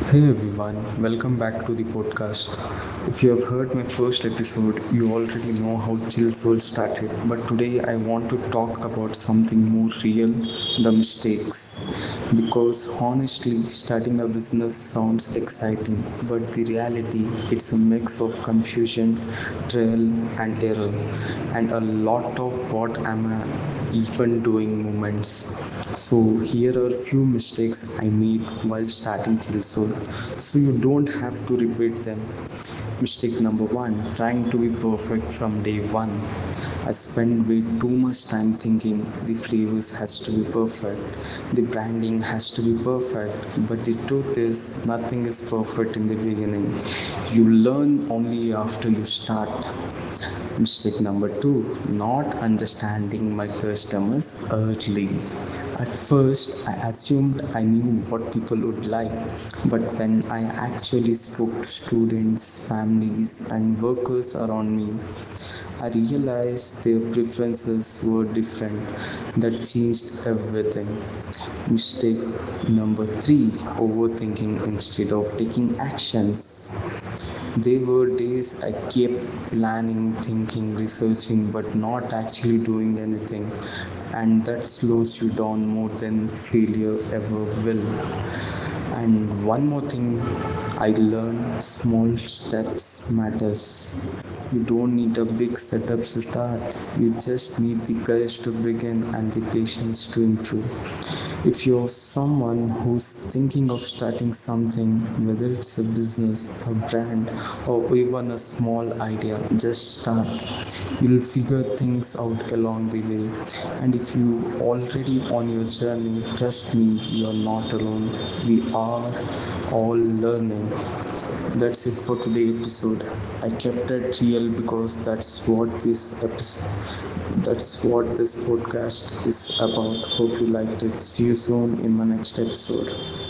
Hey everyone, welcome back to the podcast. If you have heard my first episode, you already know how Chill Soul started. But today I want to talk about something more real, the mistakes. Because honestly, starting a business sounds exciting, but the reality it's a mix of confusion, trial and error, and a lot of what am I even doing moments. So here are few mistakes I made while starting Chill Soul, so you don't have to repeat them. Mistake number one: trying to be perfect from day one. I spent way too much time thinking the flavors has to be perfect, the branding has to be perfect, but the truth is nothing is perfect in the beginning. You learn only after you start. Mistake number two: not understanding my customers early. At first, I assumed I knew what people would like, but when I actually spoke to students, families, and workers around me, I realized their preferences were different. That changed everything. Mistake number three: overthinking instead of taking actions. There were days I kept planning, thinking, researching, but not actually doing anything, and that slows you down more than failure ever will. And one more thing I learned: small steps matters. You don't need a big setup to start. You just need the courage to begin and the patience to improve. If you're someone who's thinking of starting something, whether it's a business, a brand, or even a small idea, just start. You'll figure things out along the way. And if you already on your journey, trust me, you're not alone. We are all learning. That's it for today's episode. I kept it real because that's what this podcast is about. Hope you liked it. See you soon in my next episode.